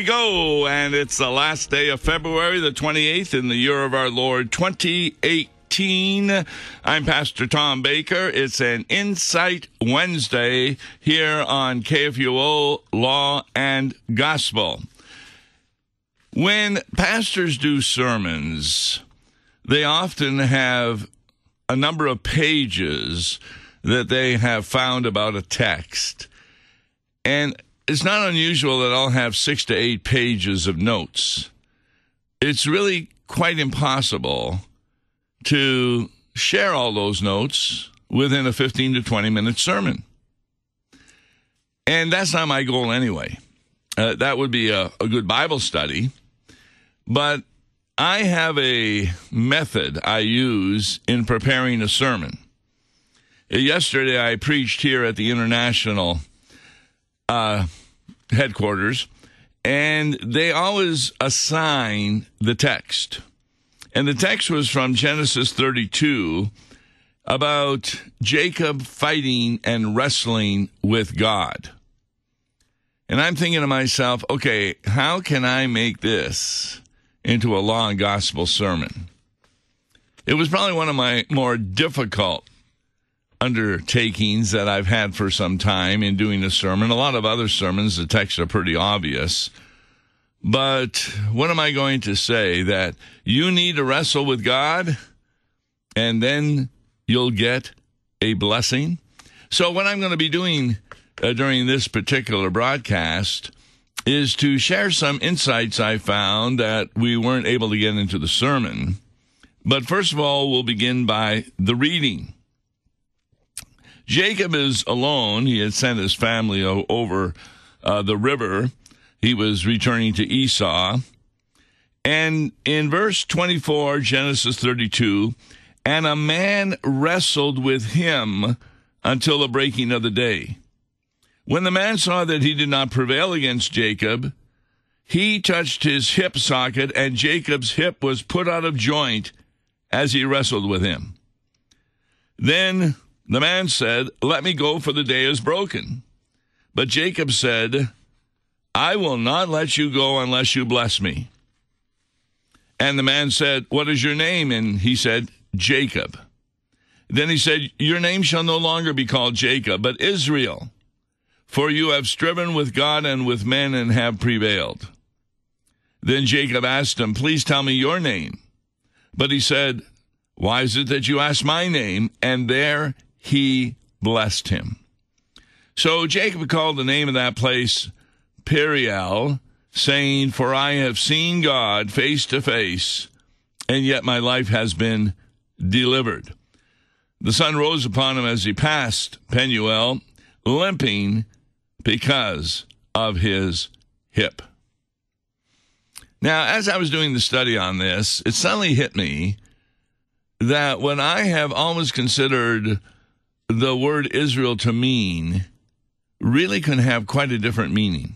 we go, and it's the last day of February, the 28th, in the year of our Lord, 2018. I'm Pastor Tom Baker. It's an Insight Wednesday here on KFUO Law and Gospel. When pastors do sermons, they often have a number of pages that they have found about a text. And it's not unusual that I'll have 6 to 8 pages of notes. It's really quite impossible to share all those notes within a 15 to 20-minute sermon. And that's not my goal anyway. That would be a good Bible study. But I have a method I use in preparing a sermon. Yesterday I preached here at the International headquarters, and they always assign the text. And the text was from Genesis 32 about Jacob fighting and wrestling with God. And I'm thinking to myself, okay, how can I make this into a law and gospel sermon? It was probably one of my more difficult undertakings that I've had for some time in doing a sermon. A lot of other sermons, the texts are pretty obvious. But what am I going to say? That you need to wrestle with God, and then you'll get a blessing? So what I'm going to be doing during this particular broadcast is to share some insights I found that we weren't able to get into the sermon. But first of all, we'll begin by the reading. Jacob is alone. He had sent his family over the river. He was returning to Esau. And in verse 24, Genesis 32, and a man wrestled with him until the breaking of the day. When the man saw that he did not prevail against Jacob, he touched his hip socket, and Jacob's hip was put out of joint as he wrestled with him. Then the man said, let me go, for the day is broken. But Jacob said, I will not let you go unless you bless me. And the man said, what is your name? And he said, Jacob. Then he said, your name shall no longer be called Jacob, but Israel, for you have striven with God and with men and have prevailed. Then Jacob asked him, please tell me your name. But he said, why is it that you ask my name? And there he blessed him. So Jacob called the name of that place Periel, saying, for I have seen God face to face, and yet my life has been delivered. The sun rose upon him as he passed Penuel, limping because of his hip. Now, as I was doing the study on this, it suddenly hit me that when I have always considered the word Israel to mean, really can have quite a different meaning.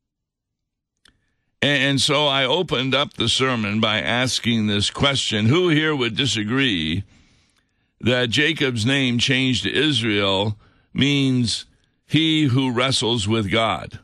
And so I opened up the sermon by asking this question: who here would disagree that Jacob's name changed to Israel means he who wrestles with God?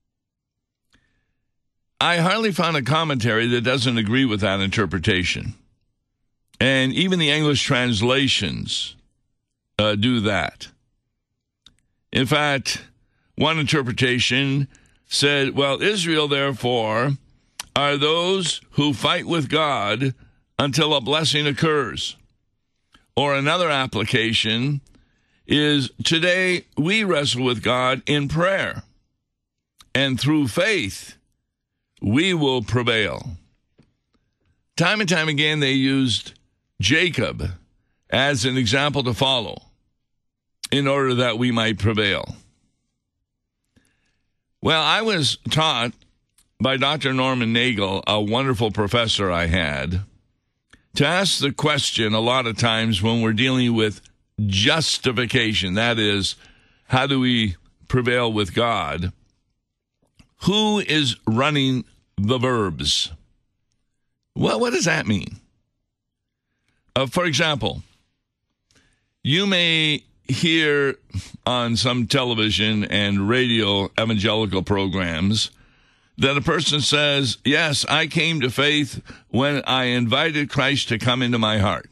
I hardly found a commentary that doesn't agree with that interpretation. And even the English translations do that. In fact, one interpretation said, well, Israel, therefore, are those who fight with God until a blessing occurs. Or another application is, today we wrestle with God in prayer, and through faith we will prevail. Time and time again, they used Jacob as an example to follow in order that we might prevail. Well, I was taught by Dr. Norman Nagel, a wonderful professor I had, to ask the question a lot of times when we're dealing with justification, that is, how do we prevail with God? Who is running the verbs? Well, what does that mean? For example, you may hear on some television and radio evangelical programs that a person says, yes, I came to faith when I invited Christ to come into my heart.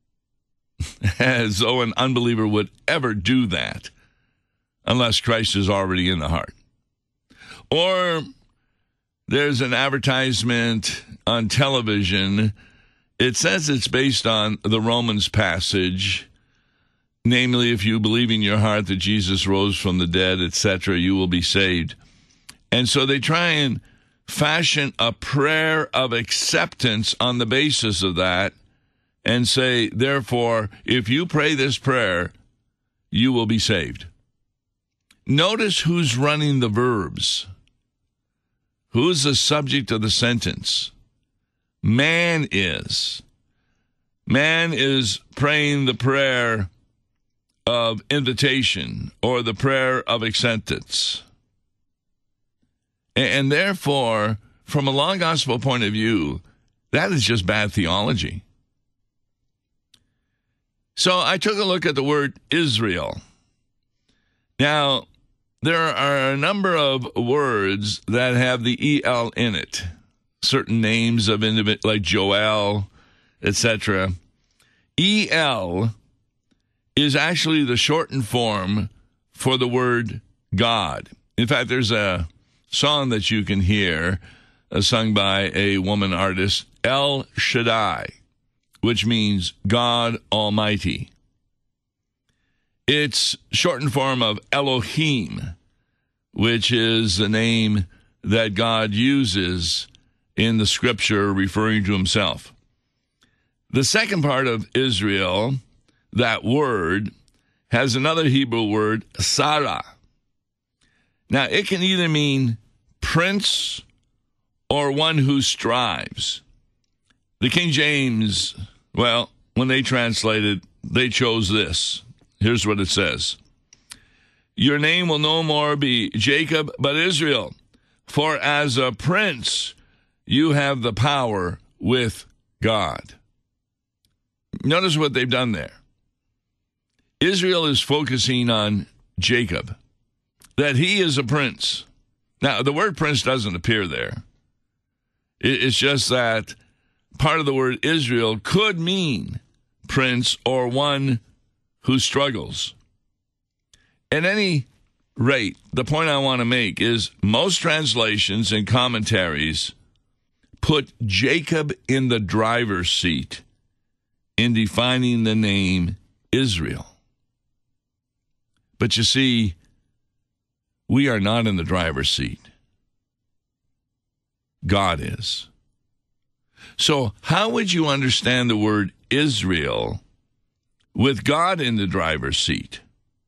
As though an unbeliever would ever do that unless Christ is already in the heart. Or there's an advertisement on television. It says it's based on the Romans passage, namely, if you believe in your heart that Jesus rose from the dead, etc., you will be saved. And so they try and fashion a prayer of acceptance on the basis of that and say, therefore, if you pray this prayer, you will be saved. Notice who's running the verbs. Who's the subject of the sentence? Man is. Man is praying the prayer of invitation or the prayer of acceptance. And therefore, from a law and gospel point of view, that is just bad theology. So I took a look at the word Israel. Now, there are a number of words that have the EL in it. Certain names of individuals like Joel, etc. EL is actually the shortened form for the word God. In fact, there's a song that you can hear sung by a woman artist, El Shaddai, which means God Almighty. It's shortened form of Elohim, which is the name that God uses in the scripture referring to himself. The second part of Israel, that word, has another Hebrew word, Sarah. Now, it can either mean prince or one who strives. The King James, well, when they translated, they chose this. Here's what it says. Your name will no more be Jacob, but Israel. For as a prince, you have the power with God. Notice what they've done there. Israel is focusing on Jacob, that he is a prince. Now, the word prince doesn't appear there. It's just that part of the word Israel could mean prince or one who struggles. At any rate, the point I want to make is most translations and commentaries put Jacob in the driver's seat in defining the name Israel. But you see, we are not in the driver's seat. God is. So how would you understand the word Israel with God in the driver's seat?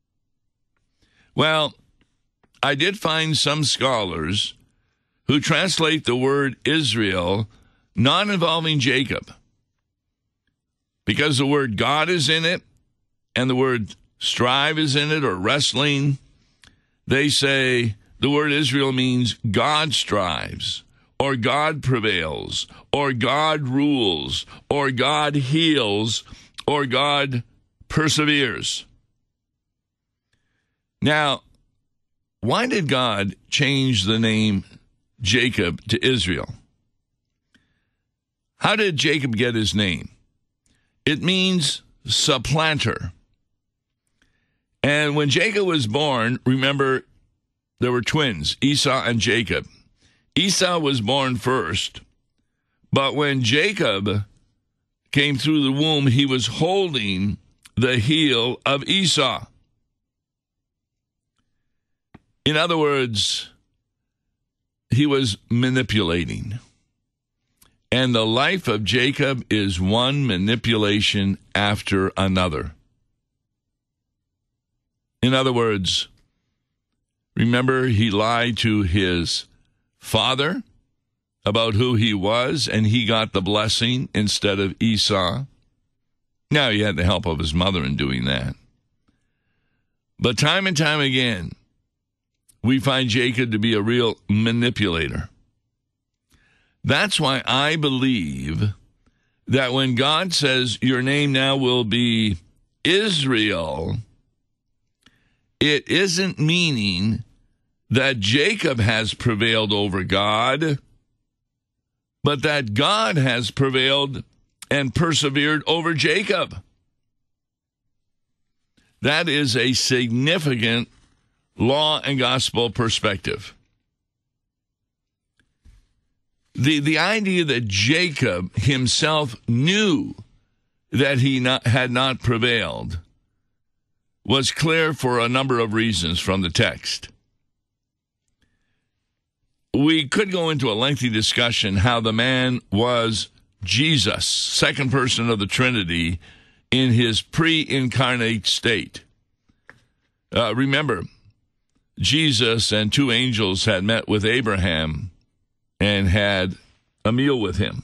Well, I did find some scholars who translate the word Israel not involving Jacob, because the word God is in it and the word strive is in it, or wrestling. They say the word Israel means God strives, or God prevails, or God rules, or God heals, or God perseveres. Now, why did God change the name Jacob to Israel? How did Jacob get his name? It means supplanter. And when Jacob was born, remember, there were twins, Esau and Jacob. Esau was born first, but when Jacob came through the womb, he was holding the heel of Esau. In other words, he was manipulating. And the life of Jacob is one manipulation after another. In other words, remember, he lied to his father about who he was, and he got the blessing instead of Esau. Now, he had the help of his mother in doing that. But time and time again, we find Jacob to be a real manipulator. That's why I believe that when God says your name now will be Israel, it isn't meaning that Jacob has prevailed over God, but that God has prevailed and persevered over Jacob. That is a significant law and gospel perspective. The idea that Jacob himself knew that he had not prevailed was clear for a number of reasons from the text. We could go into a lengthy discussion how the man was Jesus, second person of the Trinity, in his pre-incarnate state. Remember, Jesus and two angels had met with Abraham and had a meal with him.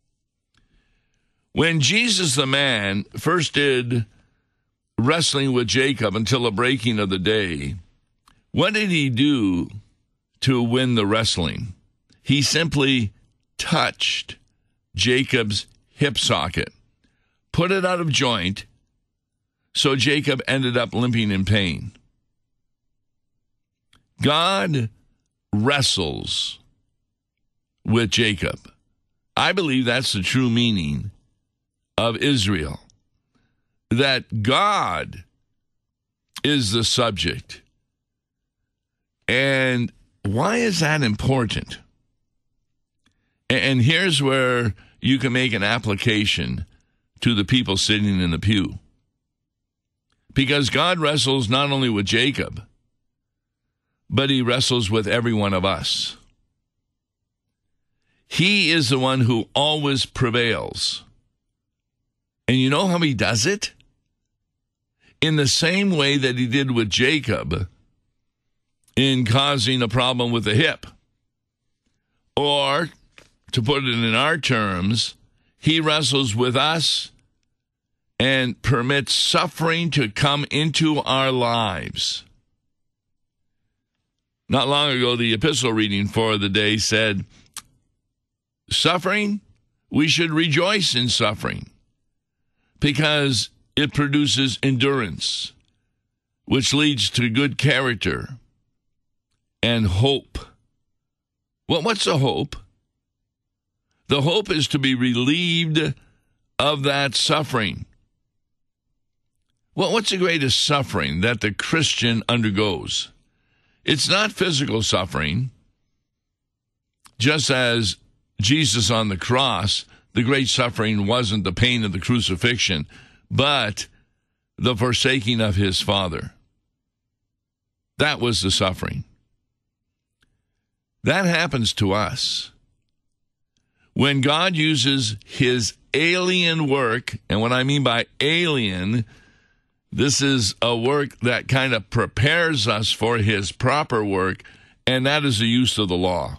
When Jesus the man first did wrestling with Jacob until the breaking of the day, what did he do to win the wrestling? He simply touched Jacob's hip socket, put it out of joint, so Jacob ended up limping in pain. God wrestles with Jacob. I believe that's the true meaning of Israel, that God is the subject. And why is that important? And here's where you can make an application to the people sitting in the pew. Because God wrestles not only with Jacob, but he wrestles with every one of us. He is the one who always prevails. And you know how he does it? In the same way that he did with Jacob in causing a problem with the hip. Or, to put it in our terms, he wrestles with us and permits suffering to come into our lives. Not long ago, the epistle reading for the day said, suffering, we should rejoice in suffering because it produces endurance, which leads to good character and hope. Well, what's the hope? The hope is to be relieved of that suffering. Well, what's the greatest suffering that the Christian undergoes? It's not physical suffering. Just as Jesus on the cross, the great suffering wasn't the pain of the crucifixion, but the forsaking of his Father. That was the suffering. That happens to us. When God uses his alien work, and what I mean by alien, this is a work that kind of prepares us for his proper work, and that is the use of the law.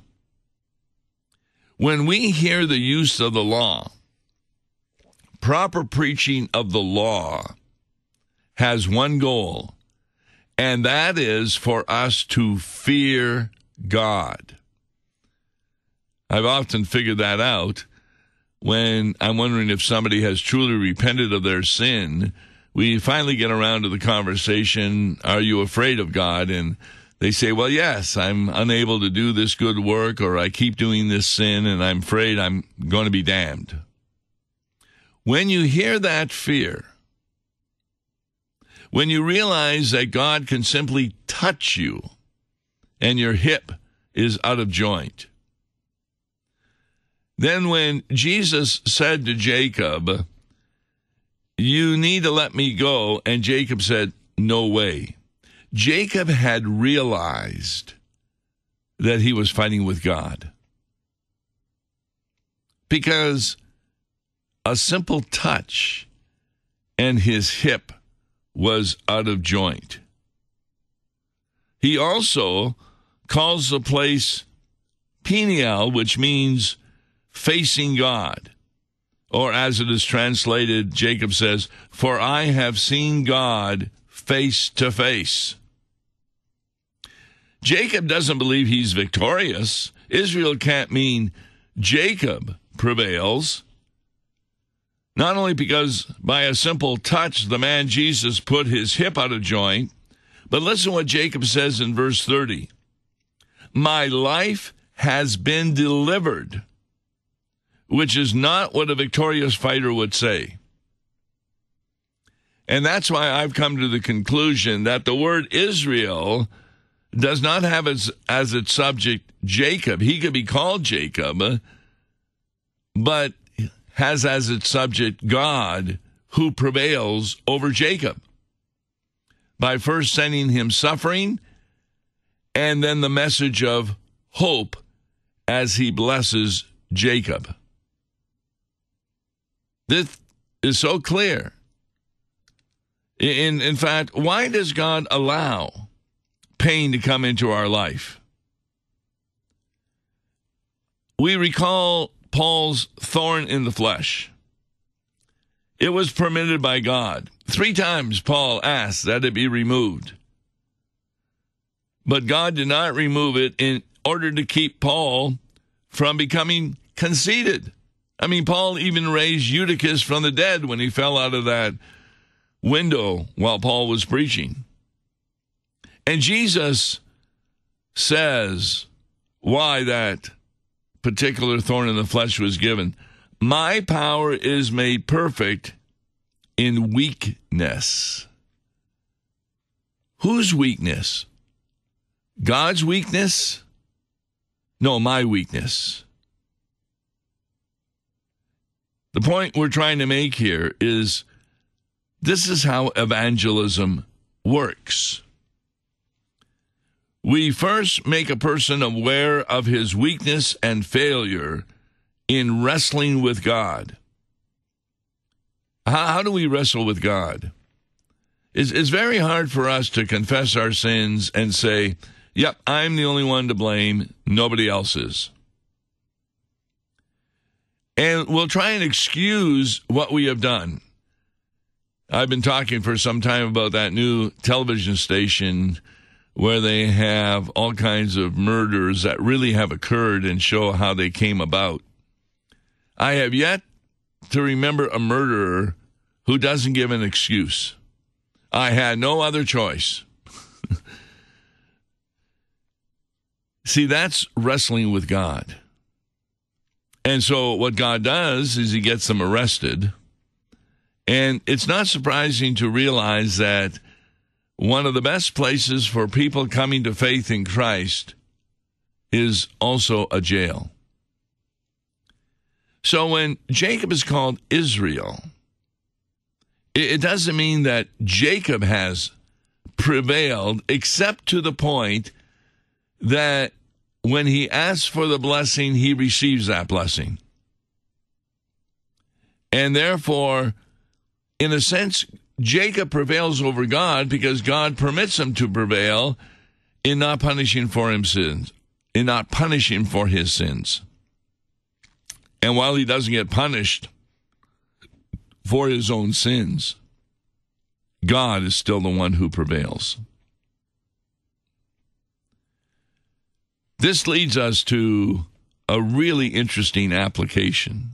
When we hear the use of the law, proper preaching of the law has one goal, and that is for us to fear God. I've often figured that out when I'm wondering if somebody has truly repented of their sin. We finally get around to the conversation, are you afraid of God? And they say, well, yes, I'm unable to do this good work, or I keep doing this sin, and I'm afraid I'm going to be damned. When you hear that fear, when you realize that God can simply touch you and your hip is out of joint, then when Jesus said to Jacob, you need to let me go, and Jacob said, no way. Jacob had realized that he was fighting with God. Because a simple touch and his hip was out of joint. He also calls the place Peniel, which means facing God. Or as it is translated, Jacob says, for I have seen God face to face. Jacob doesn't believe he's victorious. Israel can't mean Jacob prevails. Not only because by a simple touch the man Jesus put his hip out of joint, but listen what Jacob says in verse 30. my life has been delivered, which is not what a victorious fighter would say. And that's why I've come to the conclusion that the word Israel does not have as its subject Jacob. He could be called Jacob, but has as its subject God, who prevails over Jacob by first sending him suffering and then the message of hope as he blesses Jacob. This is so clear. In fact, why does God allow pain to come into our life? We recall Paul's thorn in the flesh. It was permitted by God. 3 times Paul asked that it be removed. But God did not remove it in order to keep Paul from becoming conceited. I mean, Paul even raised Eutychus from the dead when he fell out of that window while Paul was preaching. And Jesus says why that particular thorn in the flesh was given. My power is made perfect in weakness. Whose weakness? God's weakness? No, my weakness. The point we're trying to make here is this is how evangelism works. We first make a person aware of his weakness and failure in wrestling with God. How do we wrestle with God? It's very hard for us to confess our sins and say, yep, I'm the only one to blame, nobody else is. And we'll try and excuse what we have done. I've been talking for some time about that new television station where they have all kinds of murders that really have occurred and show how they came about. I have yet to remember a murderer who doesn't give an excuse. I had no other choice. See, that's wrestling with God. And so what God does is he gets them arrested. And it's not surprising to realize that one of the best places for people coming to faith in Christ is also a jail. So when Jacob is called Israel, it doesn't mean that Jacob has prevailed, except to the point that when he asks for the blessing, he receives that blessing. And therefore, in a sense, Jacob prevails over God because God permits him to prevail in not punishing for his sins, in not punishing for his sins. And while he doesn't get punished for his own sins, God is still the one who prevails. This leads us to a really interesting application.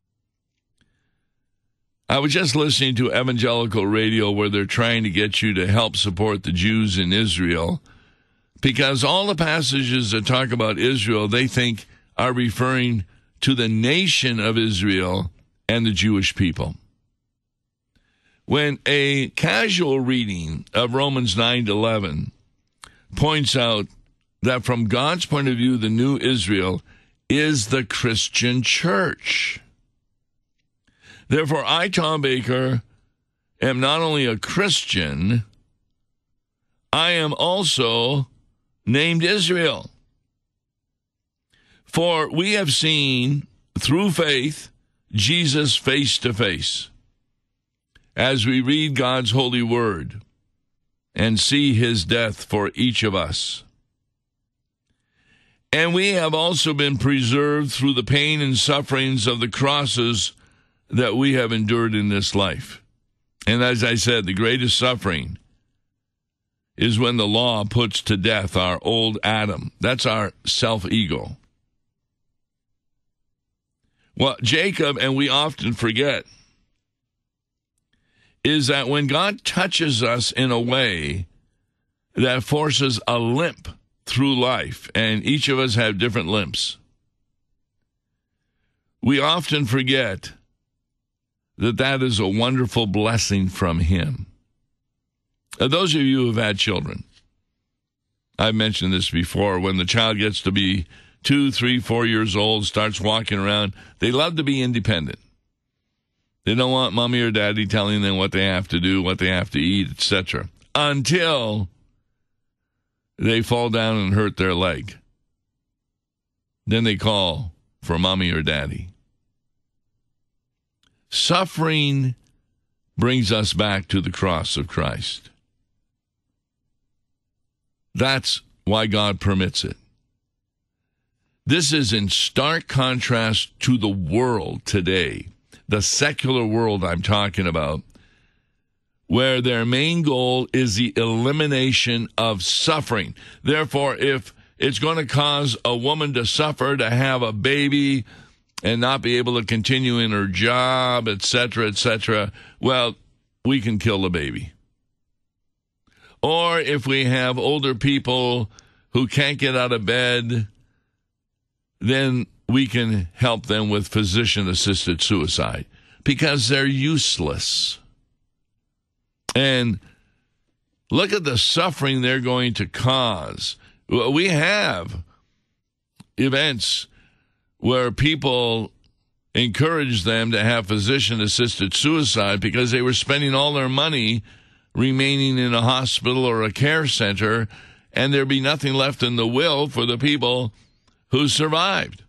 I was just listening to evangelical radio where they're trying to get you to help support the Jews in Israel because all the passages that talk about Israel, they think are referring to the nation of Israel and the Jewish people. When a casual reading of Romans 9:11 points out that from God's point of view, the new Israel is the Christian church. Therefore, I, Tom Baker, am not only a Christian, I am also named Israel. For we have seen, through faith, Jesus face to face, as we read God's holy word and see his death for each of us. And we have also been preserved through the pain and sufferings of the crosses that we have endured in this life. And as I said, the greatest suffering is when the law puts to death our old Adam. That's our self-ego. Well, Jacob, and we often forget, is that when God touches us in a way that forces a limp through life, and each of us have different limps. We often forget that that is a wonderful blessing from Him. Those of you who have had children, I've mentioned this before, when the child gets to be 2, 3, 4 years old, starts walking around, they love to be independent. They don't want mommy or daddy telling them what they have to do, what they have to eat, etc., until they fall down and hurt their leg. Then they call for mommy or daddy. Suffering brings us back to the cross of Christ. That's why God permits it. This is in stark contrast to the world today, the secular world I'm talking about, where their main goal is the elimination of suffering. Therefore, if it's going to cause a woman to suffer, to have a baby, and not be able to continue in her job, etc., well, we can kill the baby. Or if we have older people who can't get out of bed, then we can help them with physician-assisted suicide because they're useless. And look at the suffering they're going to cause. We have events where people encourage them to have physician-assisted suicide because they were spending all their money remaining in a hospital or a care center, and there'd be nothing left in the will for the people who survived.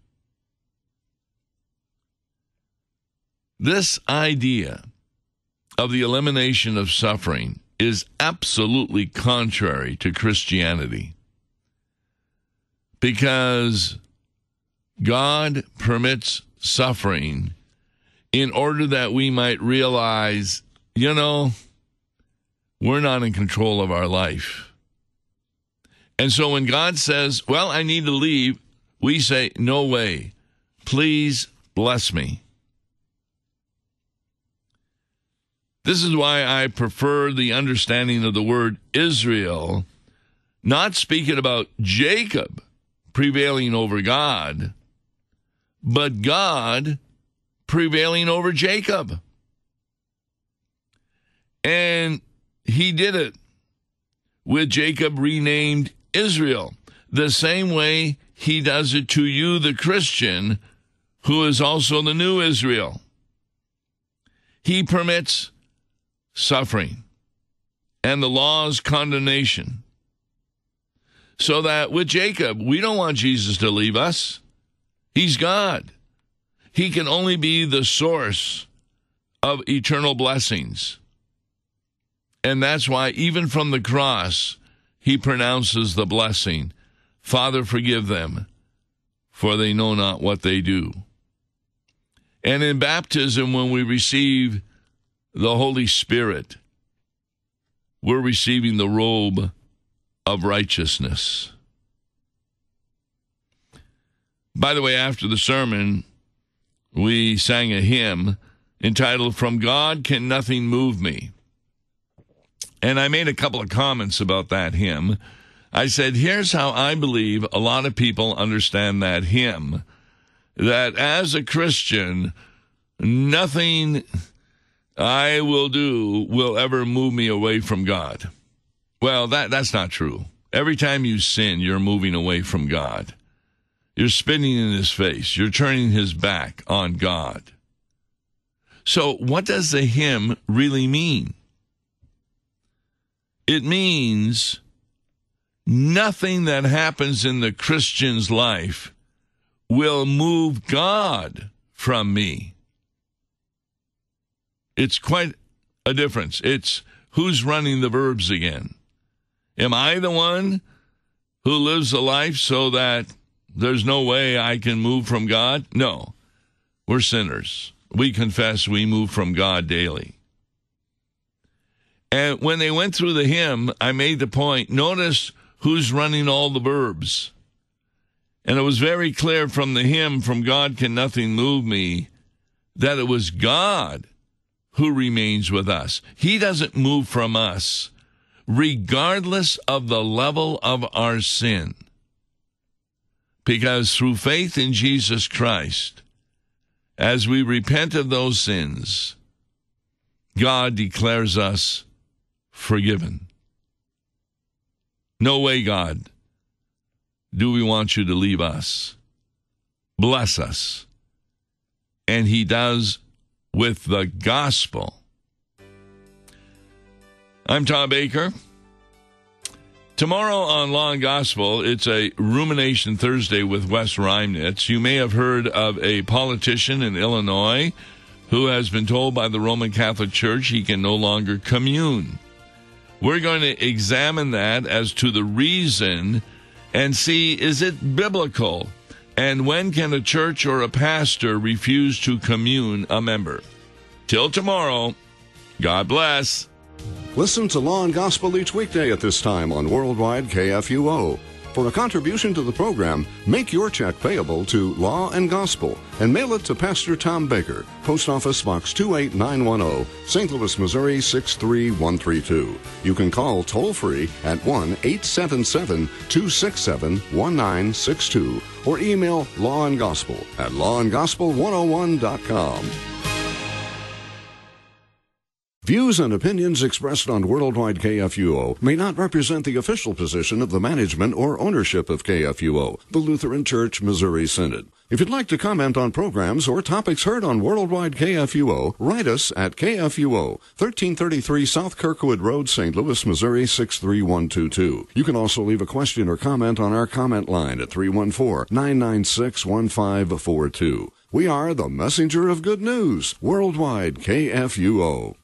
This idea of the elimination of suffering is absolutely contrary to Christianity, because God permits suffering in order that we might realize, we're not in control of our life. And so when God says, well, I need to leave, we say, no way. Please bless me. This is why I prefer the understanding of the word Israel, not speaking about Jacob prevailing over God, but God prevailing over Jacob. And He did it with Jacob renamed Israel, the same way He does it to you, the Christian, who is also the new Israel. He permits suffering and the law's condemnation, so that with Jacob, we don't want Jesus to leave us. He's God. He can only be the source of eternal blessings. And that's why even from the cross, He pronounces the blessing, Father, forgive them, for they know not what they do. And in baptism, when we receive the Holy Spirit, we're receiving the robe of righteousness. By the way, after the sermon, we sang a hymn entitled, From God Can Nothing Move Me. And I made a couple of comments about that hymn. I said, here's how I believe a lot of people understand that hymn, that as a Christian, nothing I will do will ever move me away from God. Well, that's not true. Every time you sin, you're moving away from God. You're spitting in His face. You're turning His back on God. So what does the hymn really mean? It means nothing that happens in the Christian's life will move God from me. It's quite a difference. It's who's running the verbs again. Am I the one who lives a life so that there's no way I can move from God? No. We're sinners. We confess we move from God daily. And when they went through the hymn, I made the point, notice who's running all the verbs. And it was very clear from the hymn, From God Can Nothing Move Me, that it was God who remains with us. He doesn't move from us, regardless of the level of our sin. Because through faith in Jesus Christ, as we repent of those sins, God declares us forgiven. No way, God, do we want you to leave us. Bless us. And he does with the gospel. I'm Tom Baker. Tomorrow on Law and Gospel, it's a Rumination Thursday with Wes Reimnitz. You may have heard of a politician in Illinois who has been told by the Roman Catholic Church he can no longer commune. We're going to examine that as to the reason and see, is it biblical? And when can a church or a pastor refuse to commune a member? Till tomorrow, God bless. Listen to Law and Gospel each weekday at this time on Worldwide KFUO. For a contribution to the program, make your check payable to Law and Gospel and mail it to Pastor Tom Baker, Post Office Box 28910, St. Louis, Missouri 63132. You can call toll-free at 1-877-267-1962 or email lawandgospel@lawandgospel101.com. Views and opinions expressed on Worldwide KFUO may not represent the official position of the management or ownership of KFUO, the Lutheran Church Missouri Synod. If you'd like to comment on programs or topics heard on Worldwide KFUO, write us at KFUO, 1333 South Kirkwood Road, St. Louis, Missouri 63122. You can also leave a question or comment on our comment line at 314-996-1542. We are the messenger of good news, Worldwide KFUO.